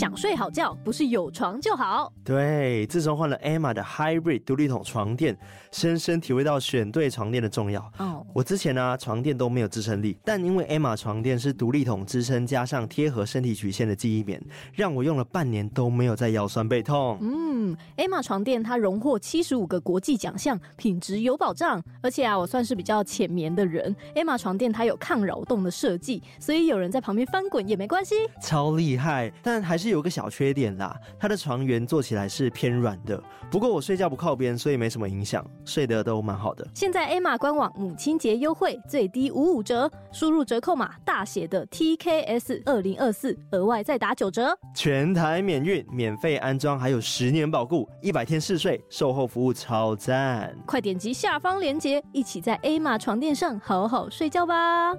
想睡好觉不是有床就好。 对，自从换了 Emma 的 Hybrid 独立筒床垫，深深体会到选对床垫的重要。我之前床垫都没有支撑力，但因为 Emma 床垫是独立筒支撑加上贴合身体曲线的记忆棉，让我用了半年都没有再腰酸背痛。 Emma 床垫它荣获75个国际奖项，品质有保障。而且我算是比较浅眠的人， Emma 床垫它有抗扰动的设计，所以有人在旁边翻滚也没关系， 超厉害。但还是有个小缺点啦，它的床缘做起来是偏软的，不过我睡觉不靠边，所以没什么影响，睡得都蛮好的。 现在 Emma 官网母亲节优惠，最低55折，输入折扣码大写的 TKS2024， 额外再打9折， 全台免运，免费安装，还有10年保固，100天试睡，售后服务超赞。 快点击下方链接，一起在 Emma 床垫上好好睡觉吧。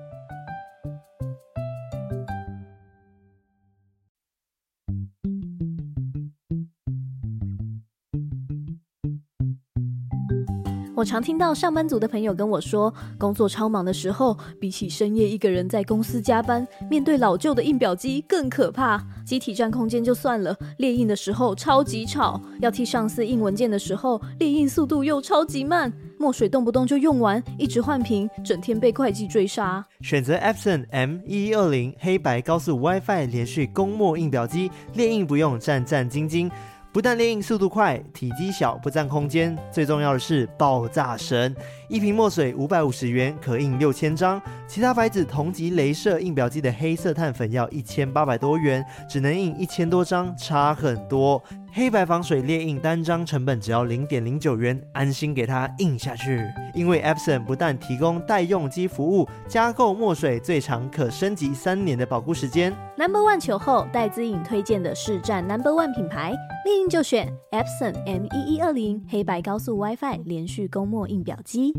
我常听到上班族的朋友跟我说，工作超忙的时候，比起深夜一个人在公司加班，面对老旧的印表机更可怕。机体占空间就算了，列印的时候超级吵，要替上司印文件的时候，列印速度又超级慢，墨水动不动就用完，一直换瓶，整天被会计追杀。 选择 Epson M1120 黑白高速 WiFi 连续公墨印表机，列印不用战战兢兢，不但列印速度快，体积小，不占空间，最重要的是爆炸神。一瓶墨水550元，可印6000张。其他牌子同级雷射印表机的黑色碳粉要1800多元，只能印1000多张，差很多。黑白防水列印单张成本只要 0.09 元，安心给它印下去。因为 Epson 不但提供代用机服务，加购墨水最长可升级3年的保固时间。 No.1 球后，戴资颖推荐的市占No.1 品牌，列印就选 Epson M1120 黑白高速 WiFi 连续公墨印表机。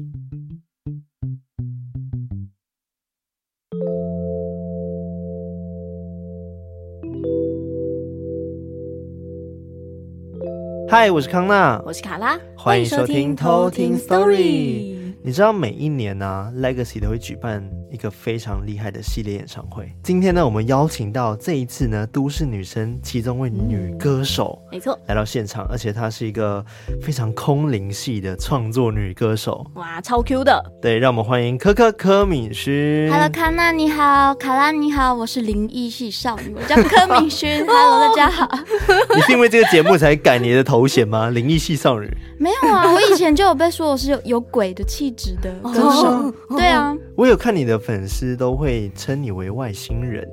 嗨，我是康纳， 我是卡拉， 欢迎收听偷听 Story。你知道每一年Legacy 都会举办一个非常厉害的系列演唱会。今天呢，我们邀请到这一次呢都市女生其中一位女歌手， 没错， 来到现场，而且她是一个非常空灵系的创作女歌手。 哇，超 Q 的。 对，让我们欢迎柯敏勋。 Hello， 康纳你好，卡拉你好，我是灵异系少女，我叫柯敏勋。Hello， 大家好。 你是因为这个节目才改你的头衔吗？灵异系少女？ 没有啊，我以前就有被说我是有鬼的气质的歌手。对啊， 我有看你的粉丝都会称你为外星人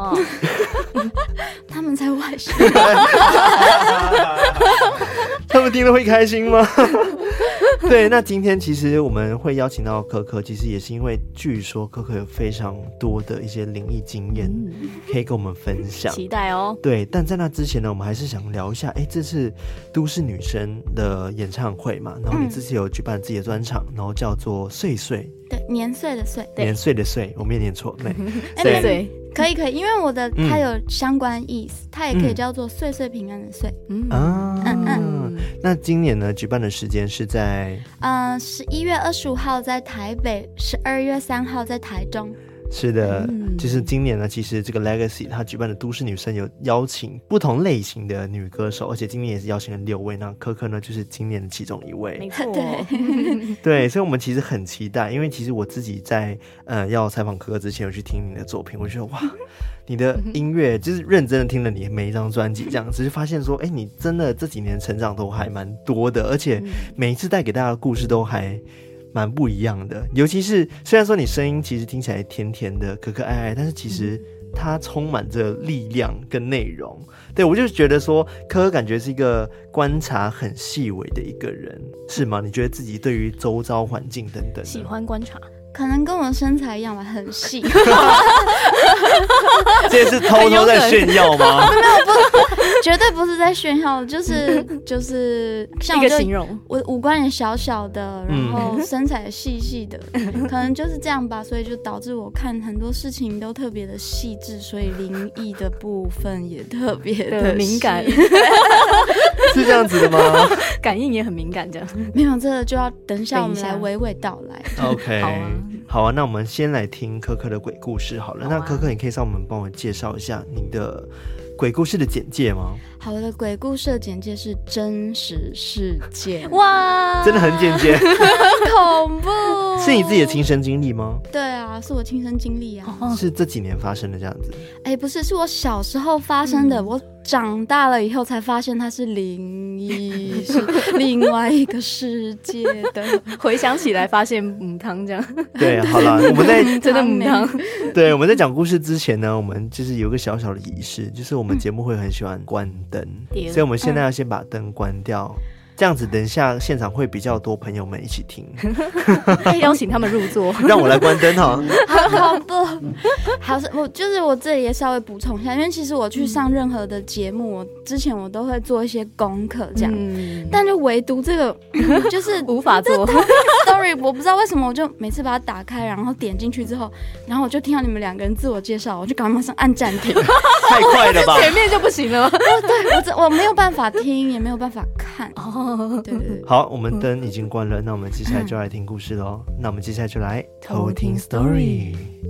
他们才外星人。 他们听了会开心吗？对，那今天其实我们会邀请到柯，其实也是因为据说柯有非常多的一些灵异经验可以跟我们分享， 期待哦。 对，但在那之前呢，我们还是想聊一下，这次都市女生的演唱会嘛，然后你这次有举办自己的专场，然后叫做岁岁， 对，年岁的岁， 年岁的岁，我没有念错，对， 对。 可以，因为我的它有相关意思，它也可以叫做岁岁平安的岁。 那今年呢，举办的时间是在 11月25号在台北，12月3号在台中。 是的，就是今年呢，其实这个 Legacy 它举办的都市女生有邀请不同类型的女歌手，而且今年也是邀请了6位，那柯呢就是今年的其中一位。 没错， 对，所以我们其实很期待，因为其实我自己在要采访柯之前有去听你的作品，我觉得哇，你的音乐就是认真的听了你每一张专辑，这样只是发现说，你真的这几年成长都还蛮多的，而且每一次带给大家的故事都还蛮不一样的，尤其是虽然说你声音其实听起来甜甜的可爱爱，但是其实它充满着力量跟内容。对，我就觉得说柯感觉是一个观察很细微的一个人，是吗？你觉得自己对于周遭环境等等喜欢观察， 可能跟我的身材一样吧，很细。 这是偷偷在炫耀吗？ 没有，绝对不是在炫耀，就是像一个形容， 我五官也小小的，然后身材细细的，可能就是这样吧，所以就导致我看很多事情都特别的细致，所以灵异的部分也特别的敏感。 是这样子的吗？ 感应也很敏感，这样没有，这个就要等一下我们来娓娓道来。 OK， 好啊，那我们先来听柯的鬼故事好了。那柯，你可以上我们帮我介绍一下你的鬼故事的简介吗？ 好的，鬼故事的简介是真实事件。 哇， 真的很简洁， 恐怖。 是你自己的亲身经历吗？ 对啊，是我亲身经历啊。 是这几年发生的这样子？ 不是，是我小时候发生的。我长大了以后才发现它是灵异，是另外一个世界的。 回想起来发现母汤这样。 对，好了，我们在真的母汤。 对，我们在讲故事之前呢，我们就是有个小小的仪式，就是我们节目会很喜欢关灯，所以我们现在要先把灯关掉。这样子等一下现场会比较多朋友们一起听。 邀请他们入座。 让我来关灯哈。 好恐怖。好，我这里也稍微补充一下，因为其实我去上任何的节目，之前我都会做一些功课这样，但就唯独这个就是无法做。 Story 我不知道为什么，我就每次把它打开，然后点进去之后，然后我就听到你们两个人自我介绍，我就赶快马上按暂停。 太快了吧？ 前面就不行了。 对，我没有办法听，也没有办法看。对。 好，我们灯已经关了，那我们接下来就来听故事咯。那我们接下来就来偷听 story。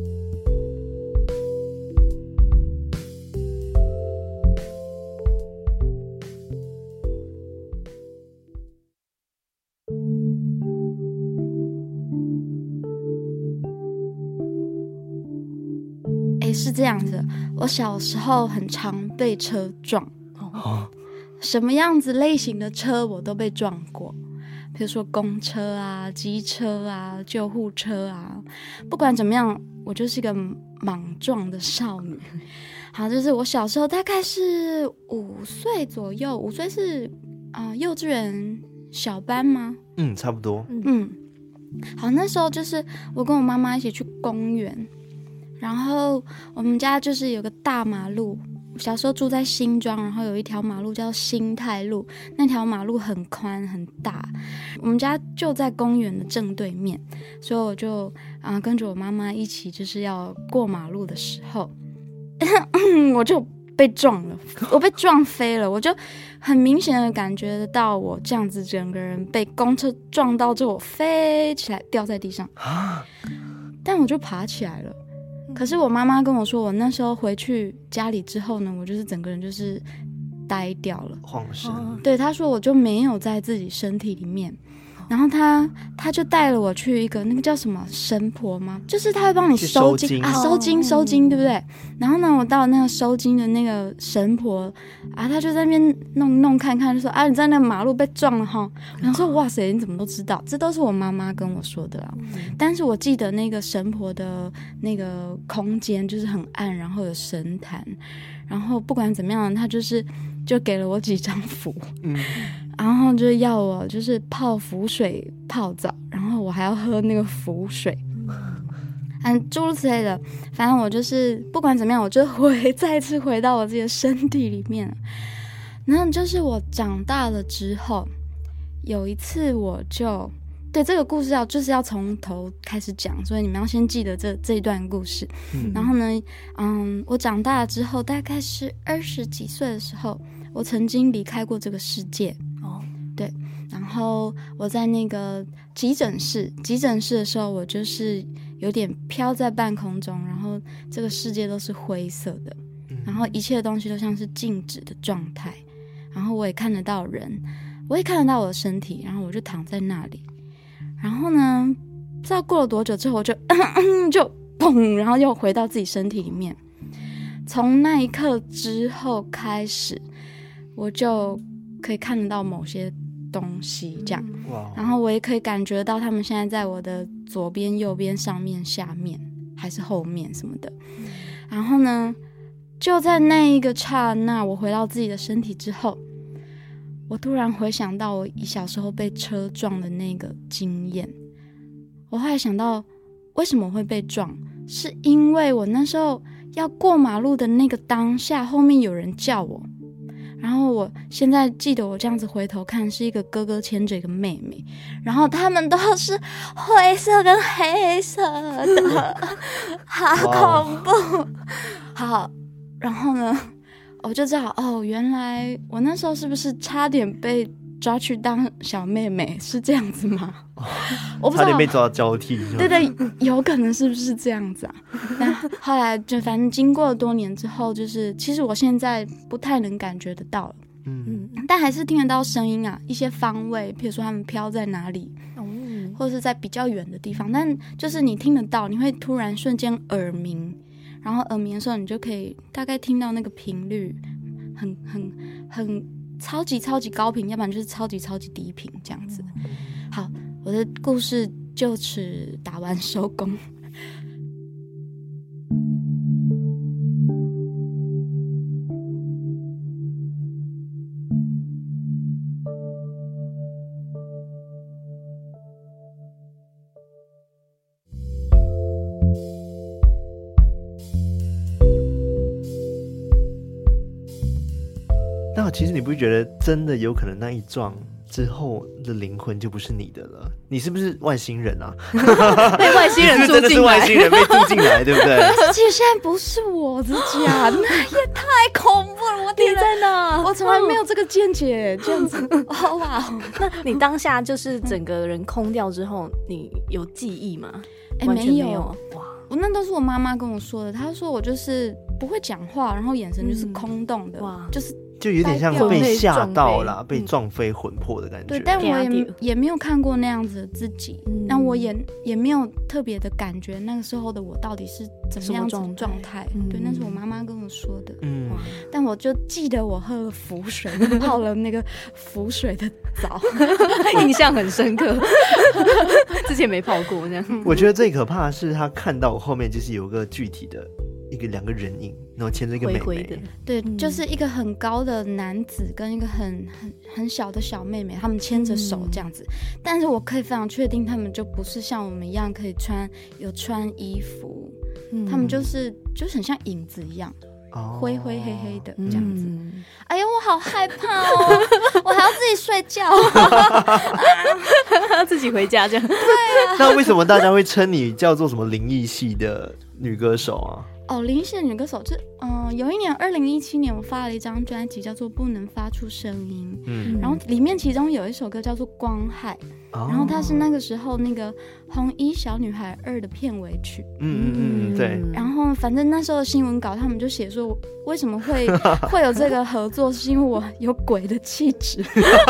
是这样子，我小时候很常被车撞。什么样子类型的车我都被撞过，比如说公车啊、机车啊、救护车啊，不管怎么样，我就是一个莽撞的少女。好，就是我小时候大概是5岁左右，5岁是幼稚园小班吗？ 差不多。 好，那时候就是我跟我妈妈一起去公园，然后我们家就是有个大马路。小时候住在新庄，然后有一条马路叫新泰路，那条马路很宽很大，我们家就在公园的正对面，所以我就跟着我妈妈一起，就是要过马路的时候，我就被撞了，我被撞飞了，我就很明显的感觉得到我这样子整个人被公车撞到之后，我飞起来掉在地上，但我就爬起来了。可是我妈妈跟我说，我那时候回去家里之后呢，我就是整个人就是呆掉了， 晃神。 对，她说我就没有在自己身体里面，然后她就带了我去一个那个叫什么神婆吗？就是她会帮你收金啊，收金，对不对？然后呢，我到那个收金的那个神婆她就在那边弄看看，就说你在那个马路被撞了哈。我想说哇塞，你怎么都知道？这都是我妈妈跟我说的啦。但是我记得那个神婆的那个空间就是很暗，然后有神坛，然后不管怎么样，她就给了我几张符。然后就要我就是泡符水泡澡，然后我还要喝那个符水，诸如此类的。反正我就是不管怎么样，我就再次回到我自己的身体里面。然后就是我长大了之后，有一次我就对这个故事就是要从头开始讲，所以你们要先记得这一段故事。然后呢，我长大了之后，大概是20几岁的时候，我曾经离开过这个世界。对，然后我在那个急诊室的时候，我就是有点飘在半空中，然后这个世界都是灰色的，然后一切的东西都像是静止的状态，然后我也看得到人，我也看得到我的身体，然后我就躺在那里，然后呢，不知道过了多久之后，我就就砰，然后又回到自己身体里面。从那一刻之后开始，我就可以看得到某些东西这样，然后我也可以感觉到他们现在在我的左边、右边、上面、下面还是后面什么的。然后呢，就在那一个刹那，我回到自己的身体之后，我突然回想到我小时候被车撞的那个经验。我后来想到为什么会被撞，是因为我那时候要过马路的那个当下，后面有人叫我，然后我现在记得我这样子回头看，是一个哥哥牵着一个妹妹，然后他们都是灰色跟黑色的，好恐怖。好，然后呢，我就知道原来我那时候是不是差点被抓去当小妹妹，是这样子吗？我不知道， 差点被抓到交替。 对对，有可能是不是这样子啊？但后来就反正经过了多年之后，就是其实我现在不太能感觉得到了。但还是听得到声音啊，一些方位，譬如说他们飘在哪里，或者是在比较远的地方，但就是你听得到，你会突然瞬间耳鸣，然后耳鸣的时候，你就可以大概听到那个频率，很超级超级高频，要不然就是超级超级低频这样子。好，我的故事就此打完收工。 那其实你不觉得真的有可能那一撞之后的灵魂就不是你的了？你是不是外星人啊？ 被外星人住进来， 你是不是真的是外星人被住进来，对不对？ 其实现在不是我的家，那也太恐怖了！我你在哪？ 我从来没有这个见解，这样子。哇！ 那你当下就是整个人空掉之后，你有记忆吗？ 完全没有。哇！ 我那都是我妈妈跟我说的，她说我就是不会讲话，然后眼神就是空洞的， 哇， 就有点像被吓到啦，被撞飞魂魄的感觉。 对，但我也没有看过那样子的自己，那我也没有特别的感觉那个时候的我到底是怎么样子的状态。对，那是我妈妈跟我说的。但我就记得我喝了符水，泡了那个符水的澡， 印象很深刻。之前没泡过这样。 我觉得最可怕的是他看到我后面就是有个具体的两个人影，然后牵着一个妹妹， 灰灰的， 对，就是一个很高的男子跟一个很小的小妹妹，他们牵着手这样子。但是我可以非常确定，他们就不是像我们一样可以穿衣服，他们就是很像影子一样，灰灰黑黑的这样子。哎呦，我好害怕哦！我还要自己睡觉， 自己回家这样。 对啊。 那为什么大家会称你叫做什么灵异系的女歌手啊？ 灵异系的女歌手，有一年2017年我发了一张专辑叫做《不能发出声音》，然后里面其中有一首歌叫做《光害》，然后它是那个时候那个《红衣小女孩2》的片尾曲。 对。 然后反正那时候的新闻稿他们就写说，为什么会有这个合作，是因为我有鬼的气质。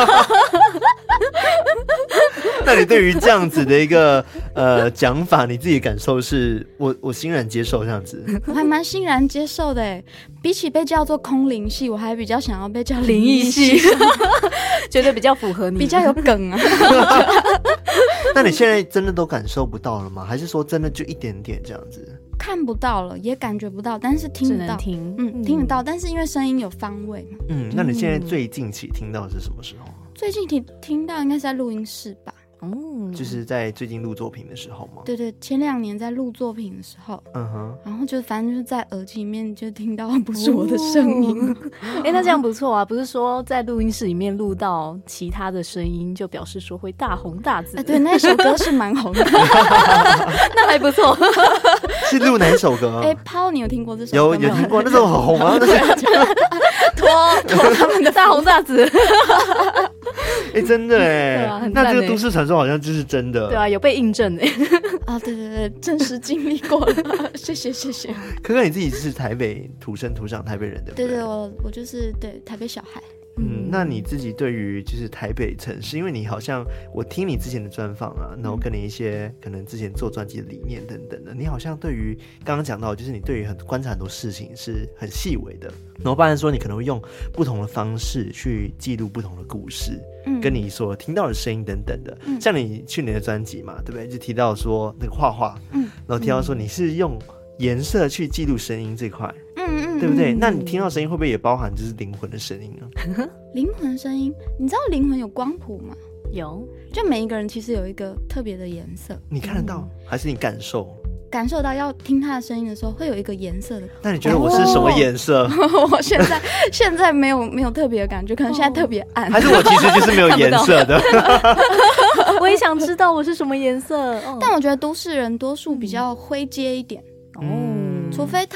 那你对于这样子的一个讲法，你自己的感受是？我欣然接受这样子。 我还蛮欣然接受的耶，比起被叫做空灵系，我还比较想要被叫灵异系， 觉得比较符合你， 比较有梗啊。 那你现在真的都感受不到了吗？还是说真的就一点点这样子？ 看不到了，也感觉不到，但是听得到，听得到，但是因为声音有方位嘛。 那你现在最近期听到的是什么时候？ 最近听到应该是在录音室吧。 就是在最近录作品的时候吗？ 对对，前2年在录作品的时候，然后就反正就是在耳机里面就听到不是我的声音。 那这样不错啊，不是说在录音室里面录到其他的声音就表示说会大红大紫。 对，那首歌是蛮红的。 那还不错。 是录哪一首歌？ 抛，你有听过这首歌吗？ 有听过，那首很红啊。 拖他们的大红大紫。 真的那这个都市传说好像就是真的。 对啊，有被印证对对对，真实经历过了。谢谢。 可可你自己是台北土生土长台北人对不对？ 对，我就是对台北小孩。 那你自己对于就是台北城市，因为你好像我听你之前的专访啊，然后跟你一些可能之前做专辑的理念等等的，你好像对于刚刚讲到，就是你对于观察很多事情是很细微的，然后包含说你可能会用不同的方式去记录不同的故事，跟你所听到的声音等等的。像你去年的专辑嘛，对不对？就提到说那个画画，然后提到说你是用颜色去记录声音这块。对不对？那你听到声音会不会也包含就是灵魂的声音啊？ 灵魂声音，你知道灵魂有光谱吗？ 有， 就每一个人其实有一个特别的颜色。 你看得到，还是你感受到？要听他的声音的时候，会有一个颜色的。 那你觉得我是什么颜色？ 我现在没有特别的感觉，可能现在特别暗。 还是我其实就是没有颜色的？ 我也想知道我是什么颜色。 但我觉得都市人多数比较灰阶一点。除非他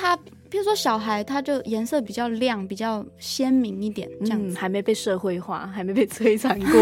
比如说小孩，他就颜色比较亮，比较鲜明一点，这样子。 还没被社会化，还没被摧残过。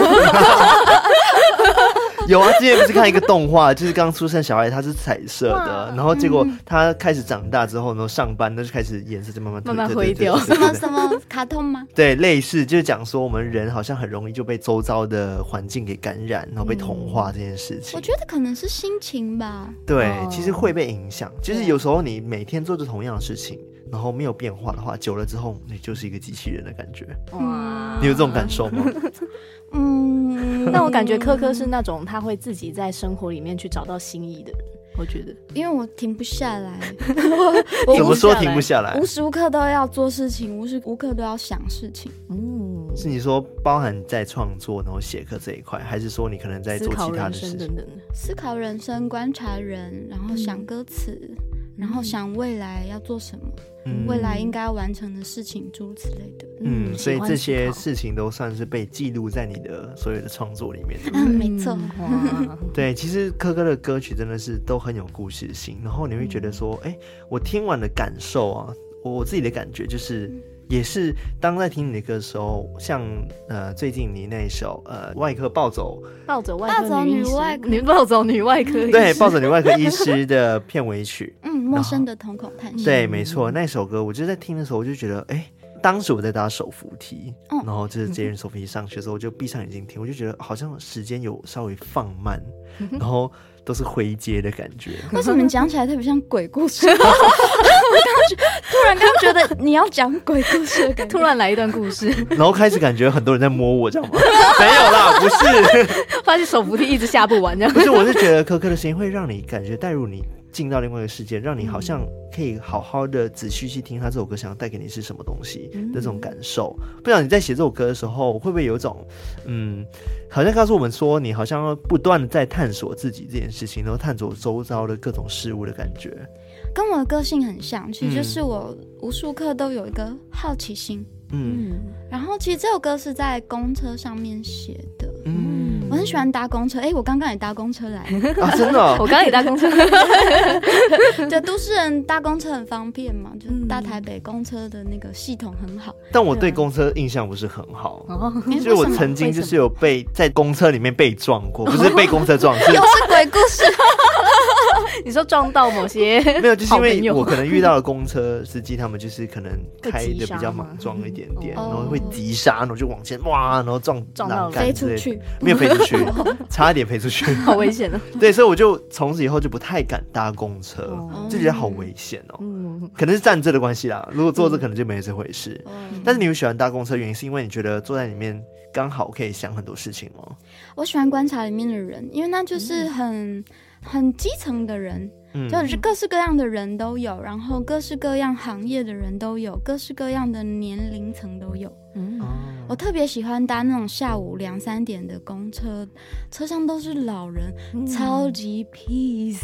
有啊，之前不是看一个动画，就是刚出生小孩他是彩色的，然后结果他开始长大之后，然后上班那就开始颜色就慢慢灰掉。 什么卡通吗？ 对，类似就是讲说我们人好像很容易就被周遭的环境给感染，然后被同化这件事情。 我觉得可能是心情吧。 对，其实会被影响。就是有时候你每天做着同样的事情，然后没有变化的话，久了之后你就是一个机器人的感觉。哇，你有这种感受吗？ 但我感觉科科是那种他会自己在生活里面去找到心意的人，我觉得， 因为我停不下来。 怎么说停不下来？ 无时无刻都要做事情，无时无刻都要想事情。 是你说包含在创作然后写歌这一块，还是说你可能在做其他的事情？ 思考人生，观察人，然后想歌词，然后想未来要做什么，未来应该要完成的事情，诸如此类的。 所以这些事情都算是被记录在你的所有的创作里面。 没错。 对，其实科科的歌曲真的是都很有故事性，然后你会觉得说，我听完的感受啊，我自己的感觉就是。也是当在听你的歌的时候，像最近你那一首外科暴走外科女外科暴走女外科医师， 对，暴走女外科医师的片尾曲， 陌生的瞳孔探险， 对，没错，那首歌我就在听的时候，我就觉得，当时我在搭手扶梯，然后就是捷运手扶梯上去的时候，我就闭上眼睛听，我就觉得好像时间有稍微放慢，然后都是灰阶的感觉。 为什么你讲起来特别像鬼故事？突然刚觉得你要讲鬼故事的感觉， 突然来一段故事， 然后开始感觉很多人在摸我，这样吗？没有啦，不是， 发现手扶梯一直下不完这样。 不是，我是觉得科科的声音会让你感觉带入你进到另外一个世界，让你好像可以好好的仔细去听他这首歌想要带给你是什么东西的这种感受。不知道你在写这首歌的时候会不会有一种好像告诉我们说你好像要不断的在探索自己这件事情，然后探索周遭的各种事物的感觉。 跟我的个性很像，其实就是我无数刻都有一个好奇心。然后其实这首歌是在公车上面写的。我很喜欢搭公车，我刚刚也搭公车来啊，真的我刚刚也搭公车。 对，都市人搭公车很方便嘛，就是大台北公车的那个系统很好。 但我对公车印象不是很好，所以我曾经就是有在公车里面被撞过，不是被公车撞，是又是鬼故事。 你说撞到某些没有，就是因为我可能遇到了公车司机，他们就是可能开的比较莽撞一点点，然后会急刹，然后就往前哇，然后撞栏杆之类的， 飞出去， 没有飞出去，差一点飞出去， 好危险哦。 对，所以我就从此以后就不太敢搭公车，就觉得好危险哦。可能是站着的关系啦，如果坐着可能就没这回事。但是你会喜欢搭公车，原因是因为你觉得坐在里面刚好可以想很多事情吗？ 我喜欢观察里面的人，因为那就是很基层的人，就是各式各样的人都有，然后各式各样行业的人都有，各式各样的年龄层都有。我特别喜欢搭那种下午2、3点的公车，车上都是老人，超级 peace。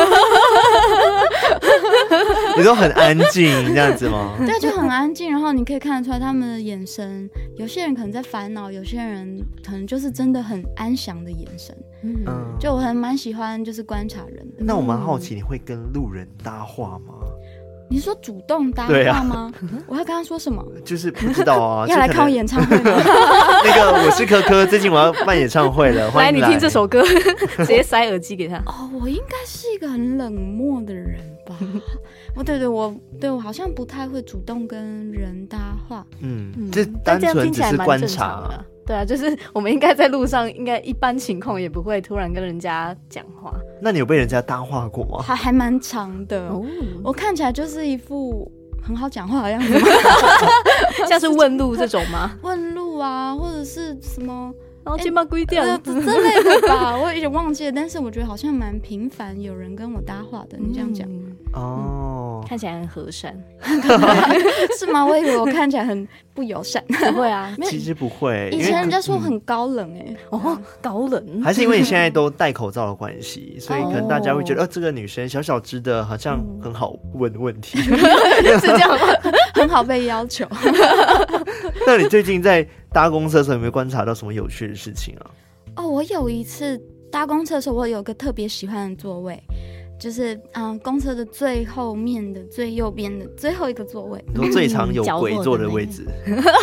你都很安静这样子吗？ 对，就很安静，然后你可以看得出来他们的眼神，有些人可能在烦恼，有些人可能就是真的很安详的眼神。就我蛮喜欢就是观察人的。 那我蛮好奇，你会跟路人搭话吗？ 你是说主动搭话吗？我要跟他说什么？ 就是不知道啊。 要来看我演唱会吗？ 那个我是科科，最近我要办演唱会了，欢迎来，你听这首歌，直接塞耳机给他。 我应该是一个很冷漠的人吧？我好像不太会主动跟人搭话。 这单纯只是观察。 对啊，就是我们应该在路上，应该一般情况也不会突然跟人家讲话。 那你有被人家搭话过吗？ 还蛮长的。我看起来就是一副很好讲话的样子吗？ 像是问路这种吗？ 问路啊，或者是什么？ 然后肩膀归掉之类的吧，我有点忘记了。但是我觉得好像蛮频繁有人跟我搭话的。你这样讲看起来很和善， 是吗？我以为我看起来很不友善。 不会啊， 其实不会。 以前人家说很高冷高冷， 还是因为你现在都戴口罩的关系，所以可能大家会觉得，这个女生小小只的，好像很好问问题，是这样吗？ 很好被要求。 那你最近在搭公车的时候有没有观察到什么有趣的事情啊？ 我有一次搭公车的时候，我有个特别喜欢的座位。 就是公车的最后面的最右边的最后一个座位。 你说最常有鬼坐的位置，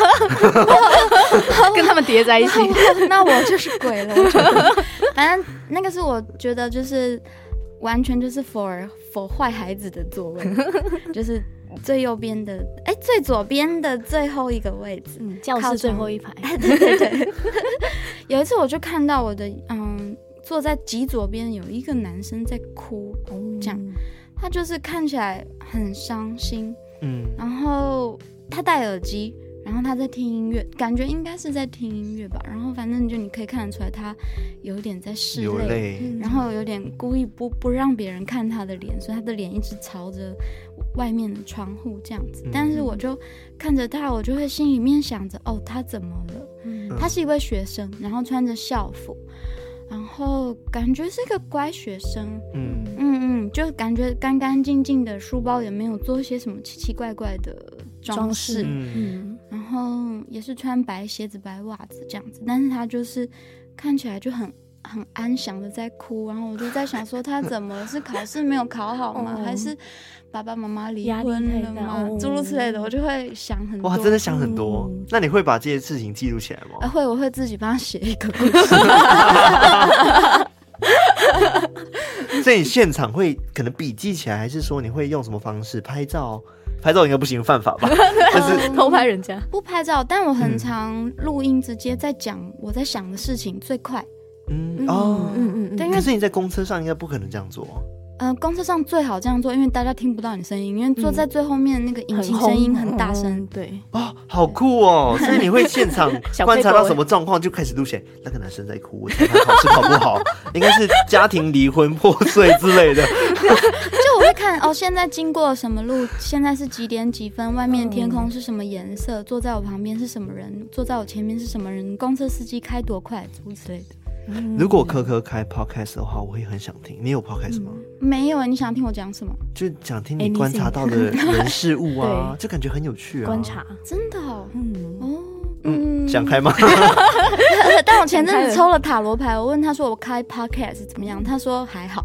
跟他们叠在一起。 那我就是鬼了，我觉得。反正那个是我觉得就是完全就是 for 坏孩子的座位，就是最右边的，最左边的最后一个位置， 教室最后一排。 对。有一次我就看到我的坐在极左边有一个男生在哭，这样，他就是看起来很伤心，然后他戴耳机，然后他在听音乐，感觉应该是在听音乐吧，然后反正就你可以看得出来他有点在拭泪，然后有点故意不让别人看他的脸，所以他的脸一直朝着外面的窗户这样子，但是我就看着他，我就会心里面想着他怎么了，他是一位学生，然后穿着校服，然后感觉是一个乖学生，就感觉干干净净的，书包也没有做一些什么奇奇怪怪的装饰，然后也是穿白鞋子白袜子这样子，但是他就是看起来就很安详的在哭，然后我就在想说他怎么是考试没有考好吗？还是爸爸妈妈离婚了吗？诸如此类的，我就会想很多。 哇，真的想很多。那你会把这些事情记录起来吗？ 会，我会自己帮他写一个故事。 所以你现场会可能笔记起来，还是说你会用什么方式拍照？拍照应该不行，犯法吧？但是偷拍人家不拍照，但我很常录音，直接在讲我在想的事情，最快。 对，可是你在公车上应该不可能这样做。 公车上最好这样做，因为大家听不到你声音，因为坐在最后面那个引擎声音很大声。 对， 好酷哦！所以你会现场观察到什么状况就开始录起来。那个男生在哭，我猜他考试考不好，应该是家庭离婚破碎之类的。 就我会看现在经过什么路，现在是几点几分，外面天空是什么颜色，坐在我旁边是什么人，坐在我前面是什么人，公车司机开多快，诸如此类的。 如果科科开 podcast 的话，我会很想听。你有 podcast 吗？ 没有，你想听我讲什么？ 就想听你观察到的人事物啊，就感觉很有趣啊。 观察， 真的想开吗？ 但我前阵子抽了塔罗牌，我问他说我开 podcast 怎么样，他说还好。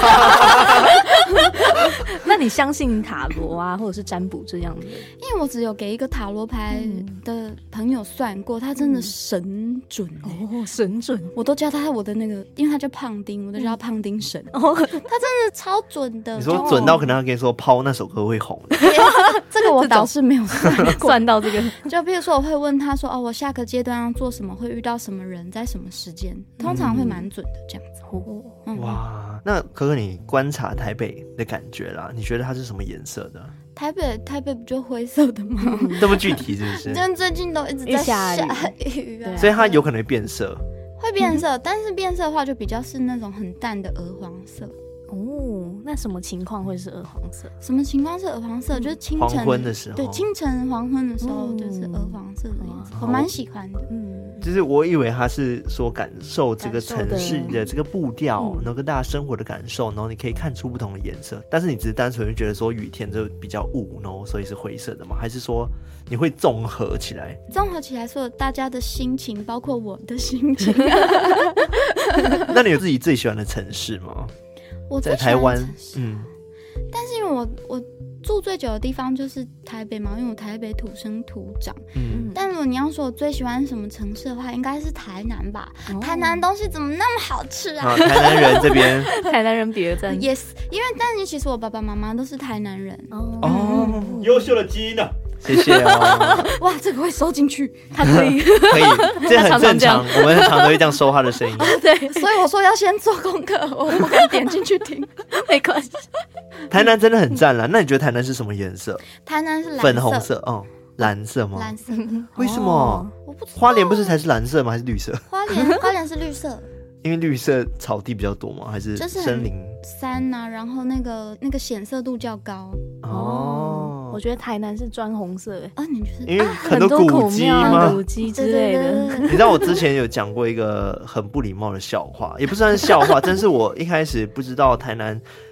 那你相信塔罗啊，或者是占卜这样的？ 因为我只有给一个塔罗牌的朋友算过，他真的神准神准， 我都叫他我的那个，因为他叫胖丁，我都叫他胖丁神。他真的超准的。 你说准到可能他跟你说抛那首歌会红的。 这个我倒是没有算到这个。 就比如说我会问他说我下个阶段要做什么，会遇到什么人，在什么时间，通常会蛮准的这样子。 哇，那可可你观察台北的感觉啦，你觉得它是什么颜色的？ 台北不就灰色的吗？ 这么具体是不是？ 但最近都一直在下雨啊， 所以它有可能会变色。 会变色，但是变色的话就比较是那种很淡的鹅黄色。 那什么情况会是鹅黄色？ 什么情况是鹅黄色？就是清晨黄昏的时候， 对，清晨黄昏的时候就是鹅黄色的颜色，我蛮喜欢的。 就是我以为他是说感受这个城市的这个步调，然后跟大家生活的感受，然后你可以看出不同的颜色。但是你只是单纯就觉得说雨天就比较雾，然后所以是灰色的吗？还是说你会综合起来？ 综合起来说，大家的心情，包括我的心情。 那你有自己最喜欢的城市吗？ 我在台湾， 但是因为我住最久的地方就是台北嘛，因为我台北土生土长。但如果你要说我最喜欢什么城市的话，应该是台南吧。台南的东西怎么那么好吃啊？ 台南人这边， 台南人别赞。 Yes， 因为但是其实我爸爸妈妈都是台南人。 优秀的基因呢？谢谢哦。 哇，这个会收进去， 他可以， 这很正常。我们很常都会这样收他的声音。 对，所以我说要先做功课，我不敢点进去听。 没关系。 台南真的很赞啦。那你觉得台南是什么颜色？ 台南是蓝色， 粉红色，蓝色吗？ 蓝色。 为什么？ 我不知道。 花莲不是才是蓝色吗？还是绿色？ 花莲是绿色。 因为绿色草地比较多吗？还是森林？ 山啊，然后那个显色度较高。 我觉得台南是砖红色你觉得？ 因为很多古迹吗？ 古迹之类的。 你知道我之前有讲过一个很不礼貌的笑话，也不算是笑话，真是我一开始不知道台南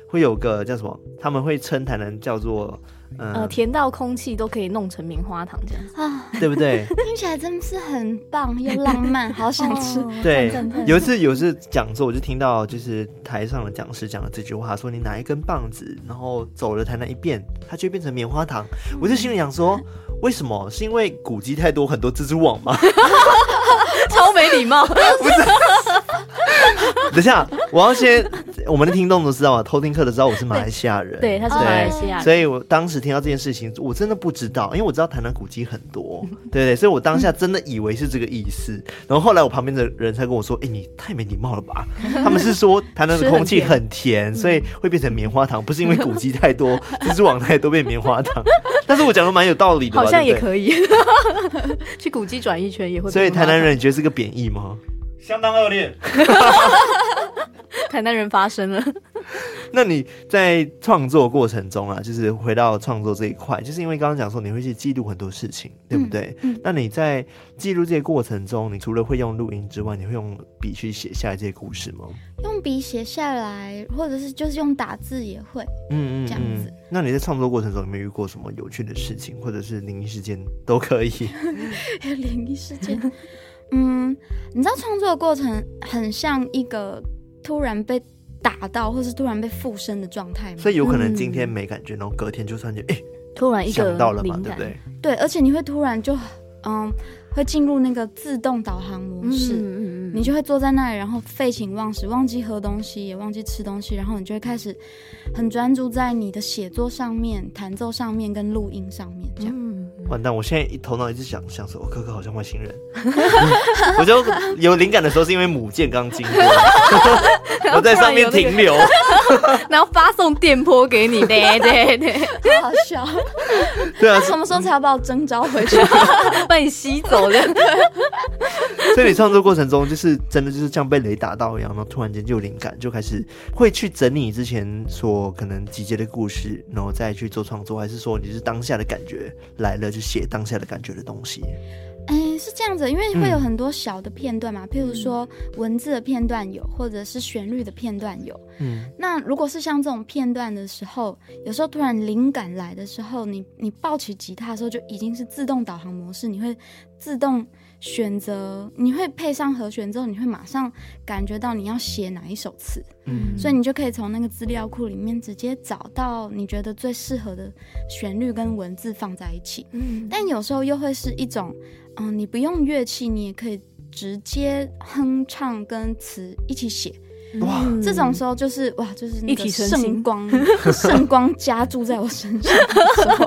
会有个叫什么，他们会称台南叫做甜到空气都可以弄成棉花糖这样啊， 对不对？ 听起来真的是很棒又浪漫，好想吃。 对， 赞有一次讲座，我就听到就是台上的讲师讲了这句话，说你拿一根棒子，然后走了台南一遍，它就会变成棉花糖。我就心里想说，为什么？是因为古迹太多，很多蜘蛛网吗？ 超没礼貌。 不是。等一下，我们的听众都知道嘛，偷听课的知道我是马来西亚人， 对，他是马来西亚人， 所以我当时听到这件事情，我真的不知道，因为我知道台南古迹很多，对对，所以我当下真的以为是这个意思。然后后来我旁边的人才跟我说：“你太没礼貌了吧？”他们是说台南的空气很甜，所以会变成棉花糖，不是因为古迹太多、蜘蛛网太多变棉花糖。但是我讲的蛮有道理的吧， 好像也可以去古迹转一圈也会。 所以台南人你觉得是个贬义吗？ 相当恶劣。 台南人发生了。 那你在创作过程中啊，就是回到创作这一块，就是因为刚刚讲说你会去记录很多事情，对不对？那你在记录这些过程中，你除了会用录音之外，你会用笔去写下来这些故事吗？ 用笔写下来，或者是就是用打字也会，这样子。 那你在创作过程中有没有遇过什么有趣的事情，或者是灵异事件都可以？ 灵异事件，你知道创作的过程很像一个突然被打到，或是突然被附身的状态吗？ 所以有可能今天没感觉，然后隔天就突然就突然一个想到了嘛， 灵感， 对不对？ 对，而且你会突然就会进入那个自动导航模式，你就会坐在那里，然后废寝忘食，忘记喝东西，也忘记吃东西，然后你就会开始很专注在你的写作上面、弹奏上面跟录音上面，这样。 完蛋！我现在头脑一直想说，可可好像外星人。我就有灵感的时候，是因为母舰刚经过，我在上面停留， 然后发送电波给你，对对对， 好好笑。 对啊， 什么时候才要把我征召回去， 把你吸走的？ 所以你创作过程中，就是真的就是像被雷打到一样，然后突然间就有灵感，就开始会去整理之前所可能集结的故事，然后再去做创作，还是说你是当下的感觉来了就写当下的感觉的东西？ 是这样子，因为会有很多小的片段嘛，譬如说文字的片段有，或者是旋律的片段有。那如果是像这种片段的时候，有时候突然灵感来的时候，你抱起吉他的时候就已经是自动导航模式，你会自动选择，你会配上和弦之后，你会马上感觉到你要写哪一首词，所以你就可以从那个资料库里面直接找到你觉得最适合的旋律跟文字放在一起。但有时候又会是一种你不用乐器，你也可以直接哼唱跟词一起写。 哇， 这种时候就是就是那个一体成型圣光加注在我身上的时候。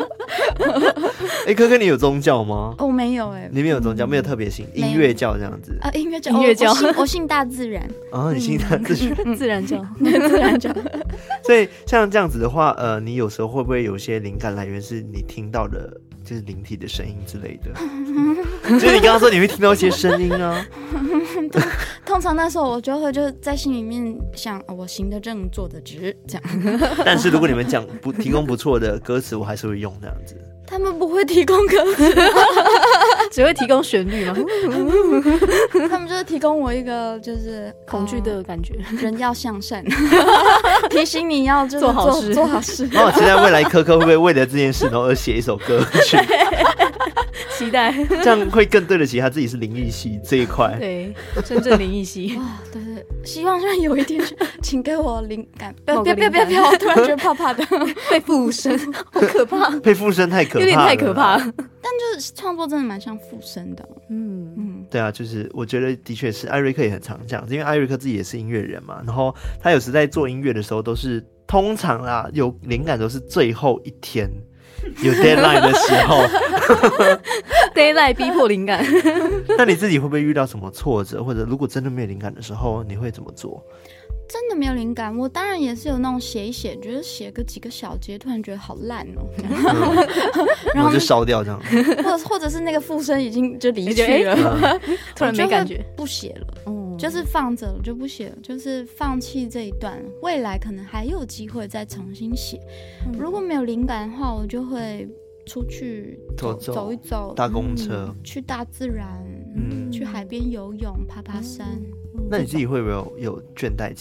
可可你有宗教吗？ 我没有你没有宗教，没有特别信音乐教这样子音乐教我信大自然。 你信大自然？ 自然教， 自然教。 所以像这样子的话，你有时候会不会有些灵感来源是你听到的，就是灵体的声音之类的？就是你刚刚说你会听到一些声音啊。 通常那时候我就在心里面想，我行得正，坐得直，这样。 但是如果你们提供不错的歌词，我还是会用这样子。 他们不会提供歌词， 只会提供旋律吗？ 他们就是提供我一个就是恐惧的感觉， 人要向善，提醒你要就是做好事， 做好事。 然后我期待未来可可会不会为了这件事，然后而写一首歌曲？ 期待， 这样会更对得起他自己是灵异系这一块。 对，真正灵异系。 对，希望说有一天，请给我灵感。不要，我突然觉得怕怕的， 被附身，好可怕。 被附身太可怕了， 有点太可怕了。 但就是创作真的蛮像附身的。 对啊，就是我觉得的确是艾瑞克也很常这样子，因为艾瑞克自己也是音乐人嘛，然后他有时在做音乐的时候都是通常啦有灵感都是最后一天有 deadline 的时候 deadline 逼迫灵感。 那你自己会不会遇到什么挫折，或者如果真的没有灵感的时候你会怎么做？ 真的没有灵感，我当然也是有那种写一写，觉得写个几个小节，突然觉得好烂哦， 然后就烧掉这样， 或者是那个附身已经就离去了， 突然没感觉， 不写了，就是放着就不写了，就是放弃这一段，未来可能还有机会再重新写。如果没有灵感的话，我就会出去走一走， 搭公车， 去大自然，去海边游泳、爬山。 那你自己会不会有倦怠期？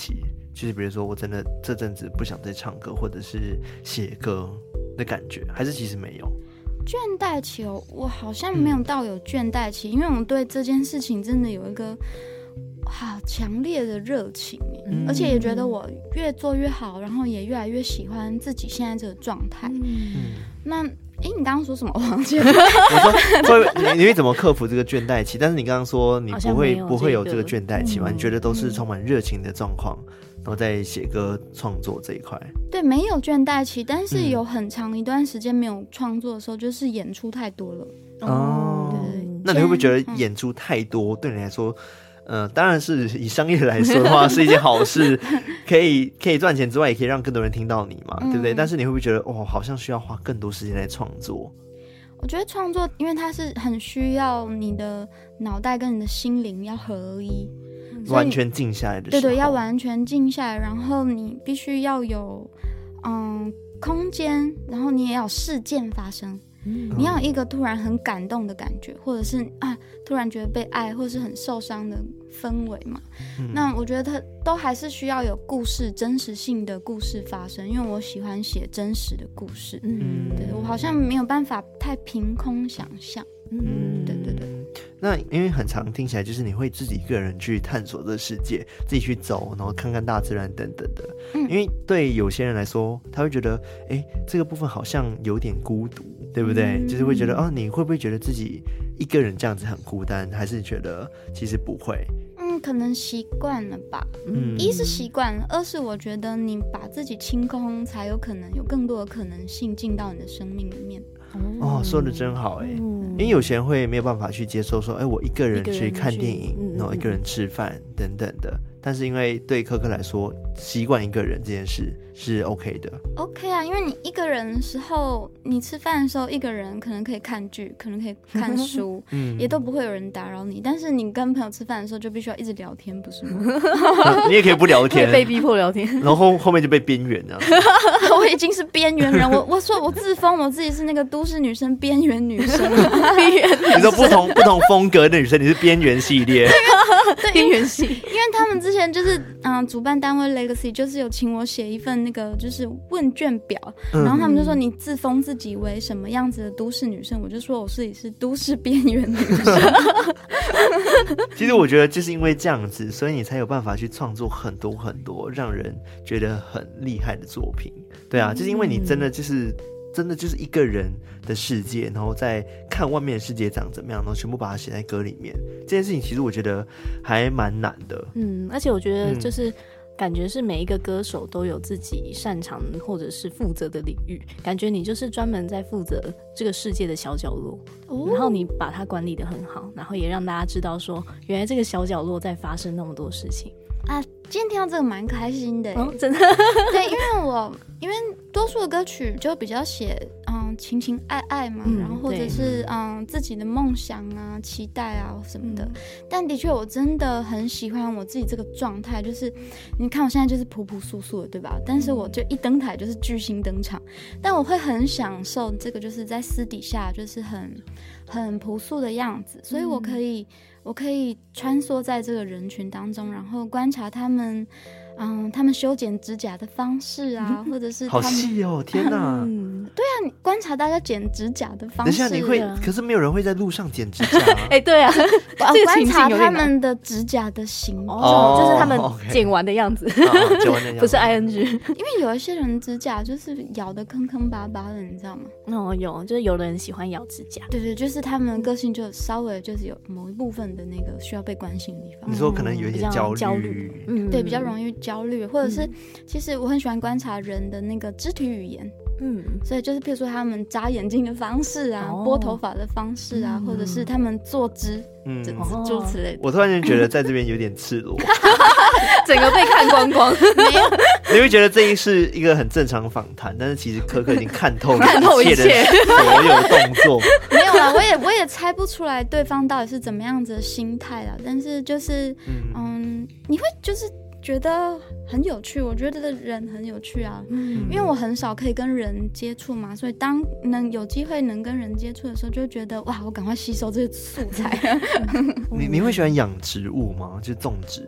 就是比如说我真的这阵子不想再唱歌或者是写歌的感觉，还是其实没有？ 倦怠期我好像没有到有倦怠期，因为我对这件事情真的有一个好强烈的热情，而且也觉得我越做越好，然后也越来越喜欢自己现在这个状态。那你刚刚说什么？我忘记了。 我说你会怎么克服这个倦怠期？但是你刚刚说你不会有这个倦怠期吗？你觉得都是充满热情的状况，然后在写歌创作这一块？ 对，没有倦怠期，但是有很长一段时间没有创作的时候，就是演出太多了。对。 那你会不会觉得演出太多对你来说？当然是以商业来说的话是一件好事，可以赚钱之外，也可以让更多人听到你嘛，对不对？但是你会不会觉得好像需要花更多时间来创作？ 我觉得创作，因为它是很需要你的脑袋跟你的心灵要合一， 完全静下来的时候， 对，要完全静下来，然后你必须要有空间，然后你也要事件发生。你要有一个突然很感动的感觉，或者是突然觉得被爱，或者是很受伤的氛围嘛。那我觉得它都还是需要有故事，真实性的故事发生，因为我喜欢写真实的故事。对，我好像没有办法太凭空想象。对。 那因为很常听起来就是你会自己一个人去探索这个世界，自己去走，然后看看大自然等等的。因为对有些人来说，他会觉得这个部分好像有点孤独，对不对？就是会觉得你会不会觉得自己一个人这样子很孤单，还是觉得其实不会？ 可能习惯了吧。一是习惯了，二是我觉得你把自己清空，才有可能有更多的可能性进到你的生命里面。 说的真好因为有些人会没有办法去接受说我一个人去看电影，然后一个人吃饭等等的，但是因为对柯柯来说，习惯一个人这件事是 OK 的。 OK 啊，因为你一个人的时候，你吃饭的时候一个人可能可以看剧，可能可以看书也都不会有人打扰你，但是你跟朋友吃饭的时候就必须要一直聊天，不是吗？ 你也可以不聊天， 被逼迫聊天， 然后后面就被边缘了。 我已经是边缘人，我说我自封我自己是那个都市女生边缘女生。 你说不同风格的女生，你是边缘系列。 对，边缘系，因为他们之前就是主办单位 Legacy 就是有请我写一份那个就是问卷表，然后他们就说你自封自己为什么样子的都市女生，我就说我自己是都市边缘女生。 其实我觉得就是因为这样子，所以你才有办法去创作很多很多让人觉得很厉害的作品。对啊，就是因为你真的就是一个人的世界，然后再看外面的世界长怎么样，然后全部把它写在歌里面。这件事情其实我觉得还蛮难的。 而且我觉得就是感觉是每一个歌手都有自己擅长或者是负责的领域，感觉你就是专门在负责这个世界的小角落，然后你把它管理得很好，然后也让大家知道说原来这个小角落在发生那么多事情啊。今天听到这个蛮开心的真的。 对，因为多数的歌曲就比较写情情爱爱嘛，然后或者是自己的梦想啊、期待啊什么的。但的确我真的很喜欢我自己这个状态，就是你看我现在就是朴朴素素的，对吧？但是我就一登台就是巨星登场，但我会很享受这个就是在私底下就是很朴素的样子，所以我可以穿梭在这个人群当中，然后观察他们修剪指甲的方式啊，或者是他们好细哦，天哪！ 对啊，你观察大家剪指甲的方式。 等一下你会，可是没有人会在路上剪指甲对啊， 观察他们的指甲的形状， 就是他们剪完的样子，不是 ing。 因为有一些人指甲就是咬得坑坑巴巴的，你知道吗？ 有，就是有人喜欢咬指甲。 对，就是他们的个性就稍微就是有某一部分的那个需要被关心的地方。 你说可能有一点焦虑， 对，比较容易焦虑，或者是其实我很喜欢观察人的那个肢体语言。所以就是譬如说他们眨眼睛的方式啊，拨头发的方式啊，或者是他们坐姿，诸如此类的。 我突然间觉得在这边有点赤裸， 整个被看光光。 没有， 你会觉得这是一个很正常访谈，但是其实柯柯已经看透一切的所有动作。 没有啦，我也猜不出来对方到底是怎么样子的心态啦。但是就是你会就是觉得很有趣，我觉得人很有趣啊，因为我很少可以跟人接触嘛，所以当有机会能跟人接触的时候，就觉得哇，我赶快吸收这些素材。 你会喜欢养植物吗？就是种植？ 我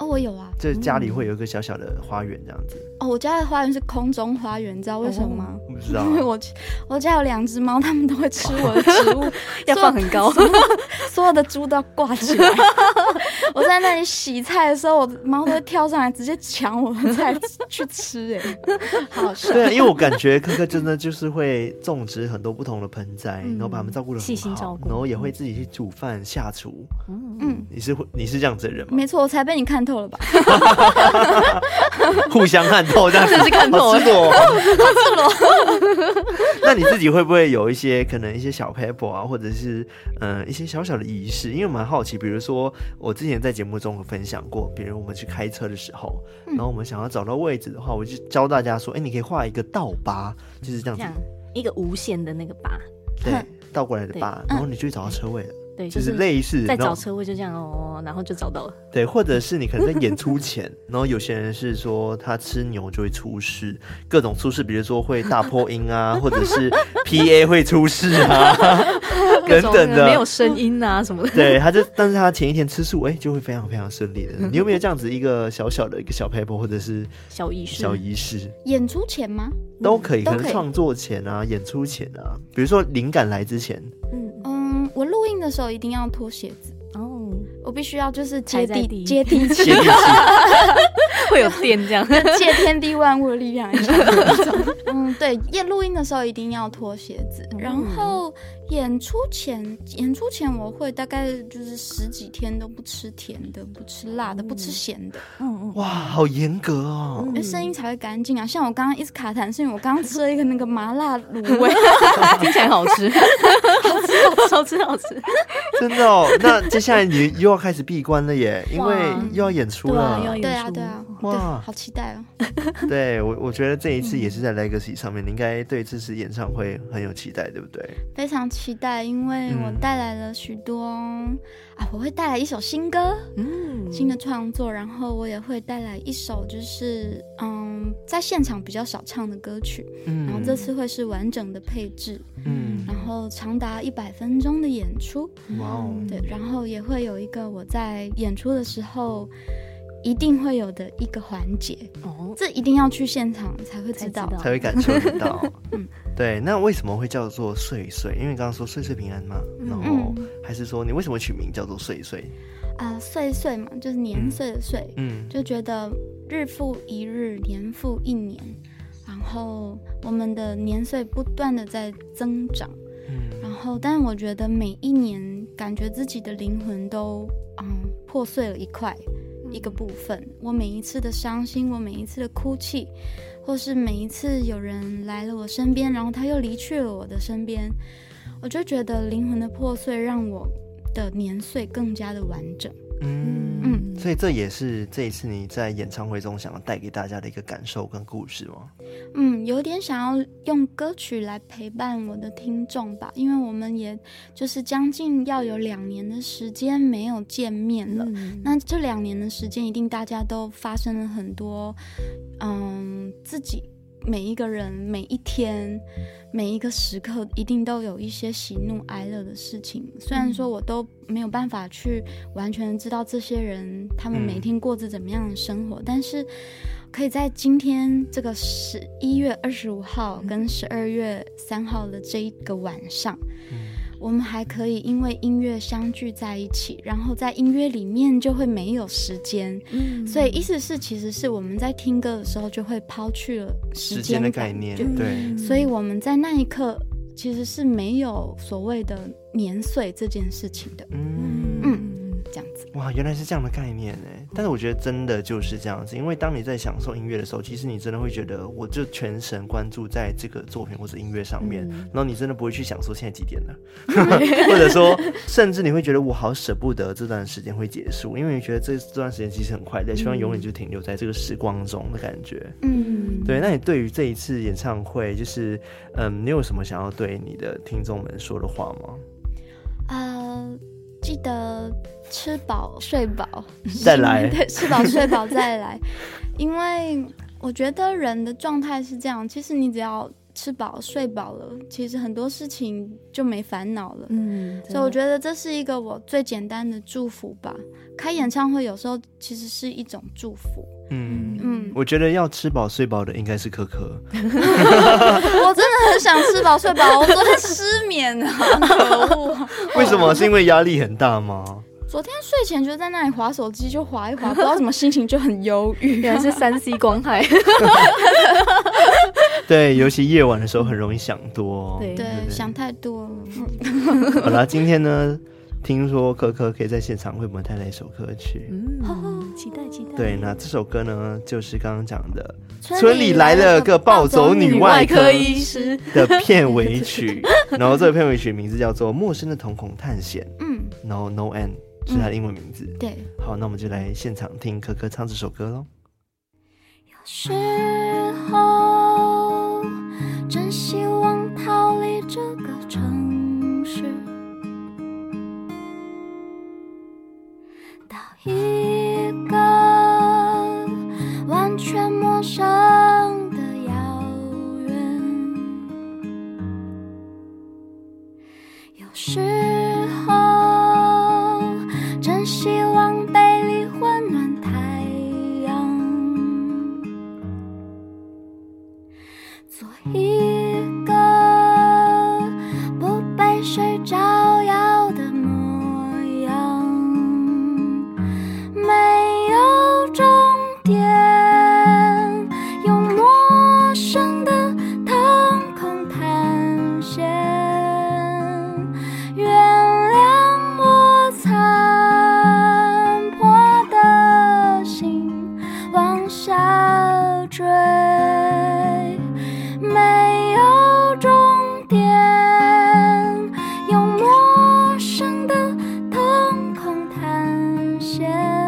我有啊， 就家里会有一个小小的花园这样子。 我家的花园是空中花园，你知道为什么吗？ 不知道因为我家有2只猫，它们都会吃我的植物， 要放很高， 所有的猪都要挂起来。我在那里洗菜的时候，我的猫都会跳上来直接抢我的菜去吃，好好笑。 对，因为我感觉柯柯真的就是会种植很多不同的盆栽，然后把它们照顾得很好， 细心照顾， 然后也会自己去煮饭下厨。你是这样子的人吗？ 没错，我才被你看透了吧？ 互相看透，这样子真是看透了， 好赤裸， 好赤裸。 那你自己会不会有一些可能一些小 paper 啊，或者是一些小小的仪式？因为我蛮好奇，比如说我之前在节目中有分享过，比如我们去开车的时候，然后我们想要找到位置的话，我就教大家说，你可以画一个倒八，就是这样子， 一个无限的那个八， 对，倒过来的八，然后你就会找到车位了。 对， 就是类似在找车位就这样然后就找到了。 对，或者是你可能在演出前，然后有些人是说他吃牛就会出事，各种出事，比如说会大破音啊，或者是 PA 会出事啊，等等的， 没有声音啊什么的。 对，但是他前一天吃素，就会非常非常顺利的。你有没有这样子一个小小的一个小 paper 或者是小仪式？ 演出前吗？ 都可以，可能创作前啊，演出前啊，比如说灵感来之前。 我录音的时候一定要脱鞋子哦，我必须要就是接地气， 会有电这样， 借天地万物的力量。对，录音的时候一定要脱鞋子，然后演出前我会大概就是10几天都不吃甜的，不吃辣的，不吃咸的。 哇，好严格哦， 因为声音才会干净啊。像我刚刚一直卡痰，是因为我刚刚吃了一个那个麻辣卤味， 听起来好吃，好吃。 真的哦，那接下来你又要开始闭关了耶，因为又要演出了。 对啊，哇，好期待哦。 对，我觉得这一次也是在 Legacy 上面，你应该对这次演唱会很有期待，对不对？ 非常期待，因为我带来了许多我会带来一首新歌，新的创作，然后我也会带来一首就是在现场比较少唱的歌曲，然后这次会是完整的配置，然后长达100分钟的演出，对，然后也会有一个我在演出的时候一定会有的一个环节，这一定要去现场才会知道， 才会感受得到。对，那为什么会叫做岁岁？因为你刚刚说岁岁平安嘛，然后还是说你为什么取名叫做岁岁？ 岁岁嘛，就是年岁的岁，就觉得日复一日，年复一年，然后我们的年岁不断的在增长，然后但是我觉得每一年感觉自己的灵魂都破碎了一个部分，我每一次的伤心，我每一次的哭泣，或是每一次有人来了我身边，然后他又离去了我的身边，我就觉得灵魂的破碎让我的年岁更加的完整。 所以这也是这一次你在演唱会中想要带给大家的一个感受跟故事吗？ 有点想要用歌曲来陪伴我的听众吧，因为我们也就是将近要有2年的时间没有见面了，那这2年的时间一定大家都发生了很多自己每一个人每一天每一个时刻一定都有一些喜怒哀乐的事情，虽然说我都没有办法去完全知道这些人他们每天过着怎么样的生活，但是可以在今天这个11月25号跟12月3号的这一个晚上，我们还可以因为音乐相聚在一起，然后在音乐里面就会没有时间，所以意思是其实是我们在听歌的时候就会抛去了时间的概念，对， 所以我们在那一刻其实是没有所谓的年岁这件事情的。这样子。 哇，原来是这样的概念耶。但是我觉得真的就是这样子，因为当你在享受音乐的时候，其实你真的会觉得我就全神贯注在这个作品或者音乐上面，然后你真的不会去想说现在几点了或者说甚至你会觉得我好舍不得这段时间会结束，因为你觉得这段时间其实很快乐，希望永远就停留在这个时光中的感觉。对。那你对于这一次演唱会就是你有什么想要对你的听众们说的话吗？ 记得吃饱睡饱再来对，吃饱睡饱再来因为我觉得人的状态是这样，其实你只要吃饱睡饱了，其实很多事情就没烦恼了。所以我觉得这是一个我最简单的祝福吧。开演唱会有时候其实是一种祝福。 我觉得要吃饱睡饱的应该是柯柯。 我真的很想吃饱睡饱，我昨天失眠啊，可恶！ 为什么？是因为压力很大吗？ 昨天睡前就在那里滑手机，就滑一滑，不知道什么心情就很忧郁。 原来是3C 光害。 对，尤其夜晚的时候很容易想多。 对，想太多了。 好啦，今天呢，听说柯柯可以在现场为我们带来一首歌曲。 期待。 对，那这首歌呢，就是刚刚讲的村里来了个暴走女外科医师的片尾曲。然后这个片尾曲名字叫做《陌生的瞳孔探险》。然后 No End 是他的英文名字。 对， 好，那我们就来现场听柯柯唱这首歌咯。 有时候真希望逃离这个城市，到一个完全陌生的遥远。有时候真希望背离温暖太阳，做一个不被谁照耀的模样，没有终点，用陌生的瞳孔探险，原谅我残破的心往下坠，没有终点，用陌生的瞳孔探险，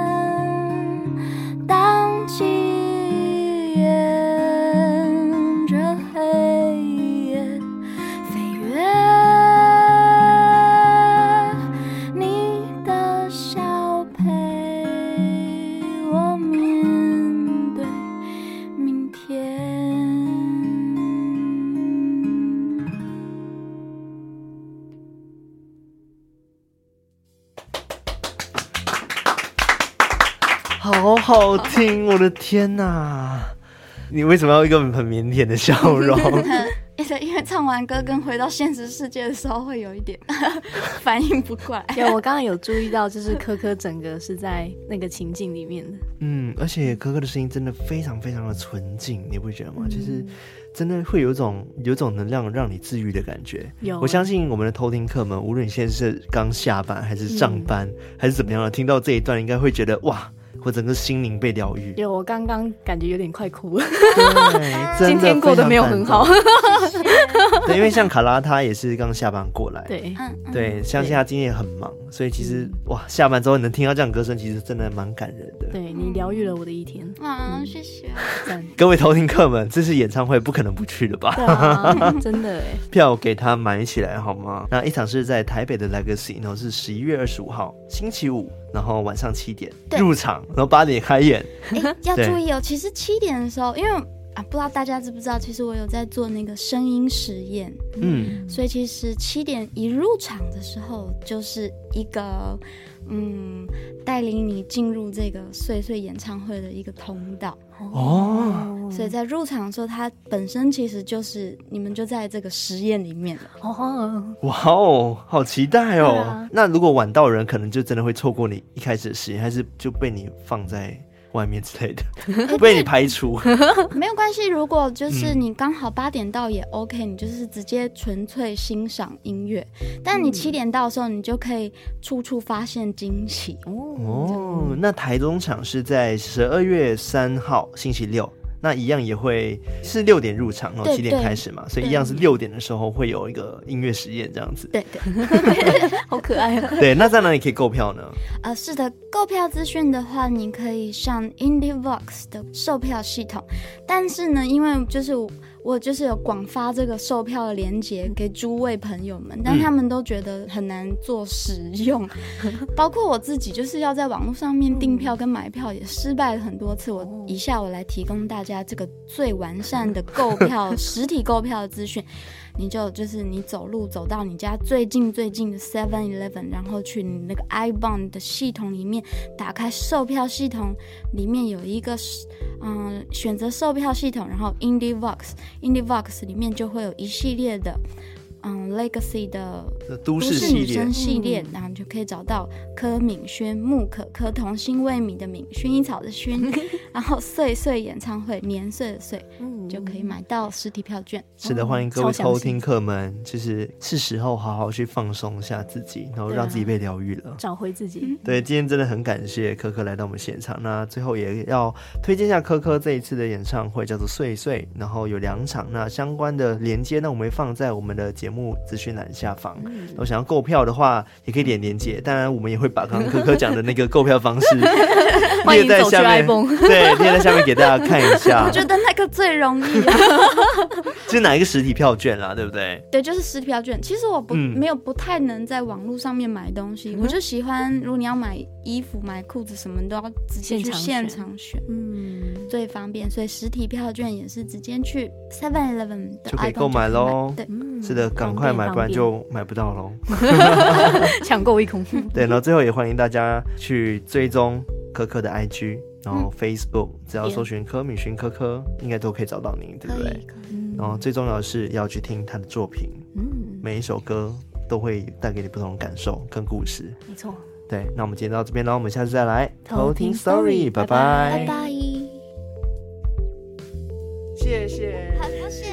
当记忆沿着黑夜飞越，你的笑陪我面对明天。 好好听，我的天哪！你为什么要一个很腼腆的笑容？ 因为唱完歌跟回到现实世界的时候会有一点反应不过来。 我刚刚有注意到，就是柯柯整个是在那个情境里面的。 而且柯柯的声音真的非常非常的纯净，你不觉得吗？就是真的会有种能量让你治愈的感觉。我相信我们的偷听客们，无论你现在是刚下班还是上班，还是怎么样的，听到这一段应该会觉得哇，我整个心灵被疗愈。 我刚刚感觉有点快哭了。 对， 今天过得没有很好。 对，因为像卡拉他也是刚下班过来。对，相信他今天也很忙，所以其实哇，下班之后能听到这样的歌声，其实真的蛮感人的。 对，你疗愈了我的一天。 谢谢。 各位偷听客们，这是演唱会不可能不去的吧？ 对啊，真的耶。 票给他买起来好吗？那一场是在台北的 Legacy， 然后是11月25号星期五，然后晚上7点入场，然后8点开演。 要注意哦，其实7点的时候，因为不知道大家知不知道，其实我有在做那个声音实验，所以其实7点一入场的时候，就是一个带领你进入这个岁岁演唱会的一个通道。所以在入场的时候，它本身其实就是你们就在这个实验里面了。 哇哦，好期待哦！那如果晚到人，可能就真的会错过你一开始的实验，还是就被你放在外面之类的，被你排除。 没有关系，如果就是你刚好8点到也 OK，你就是直接纯粹欣赏音乐。但你7点到的时候，你就可以处处发现惊喜。 那台中场是在12月3号星期六。那一样也会是6点入场，然后7点开始嘛，所以一样是6点的时候会有一个音乐实验这样子。 对， 好可爱啊！ 对，那在哪里可以购票呢？ 是的，购票资讯的话，你可以上 IndieVox 的售票系统。但是呢，因为就是我就是有广发这个售票的连结给诸位朋友们，但他们都觉得很难做使用，包括我自己就是要在网络上面订票跟买票也失败了很多次。以下我来提供大家这个最完善的购票实体购票的资讯。就是你走路走到你家最近的 7-Eleven， 然后去你那个 iBond 的系统里面，打开售票系统，里面有一个选择售票系统，然后 IndieVox 里面就会有一系列的Legacy 的都市女生系列，然后你就可以找到柯敏轩、木可柯、童心未泯的泯、薰衣草的薰，然后岁岁演唱会年岁的岁，就可以买到实体票券。 是的，欢迎各位偷听客们，就是时候好好去放松一下自己，然后让自己被疗愈了， 找回自己。 对，今天真的很感谢柯柯来到我们现场。那最后也要推荐一下柯柯这一次的演唱会，叫做岁岁，然后有2场，那相关的连接呢，我们会放在我们的节目资讯栏下方。然后想要购票的话，也可以点连结。当然，我们也会把刚刚柯柯讲的那个购票方式列在下面，对，列在下面给大家看一下。 我觉得那个最容易就是哪一个实体票券啦，对不对？ 对，就是实体票券。其实我不太能在网络上面买东西，我就喜欢，如果你要买衣服、买裤子什么，都要直接去现场选，最方便。所以实体票券也是直接去 7-Eleven 的就可以购买咯。 对， 是的，赶快买，不然就买不到咯。 抢购一空。 对，然后最后也欢迎大家去追踪柯柯的 IG， 然后 Facebook， 只要搜寻柯敏勋柯柯，应该都可以找到您，对不对？然后最重要的是要去听他的作品，每一首歌都会带给你不同的感受跟故事。 没错。 对，那我们今天到这边咯，我们下次再来偷听 Story， 拜拜， 拜拜， 谢谢。 好，谢谢。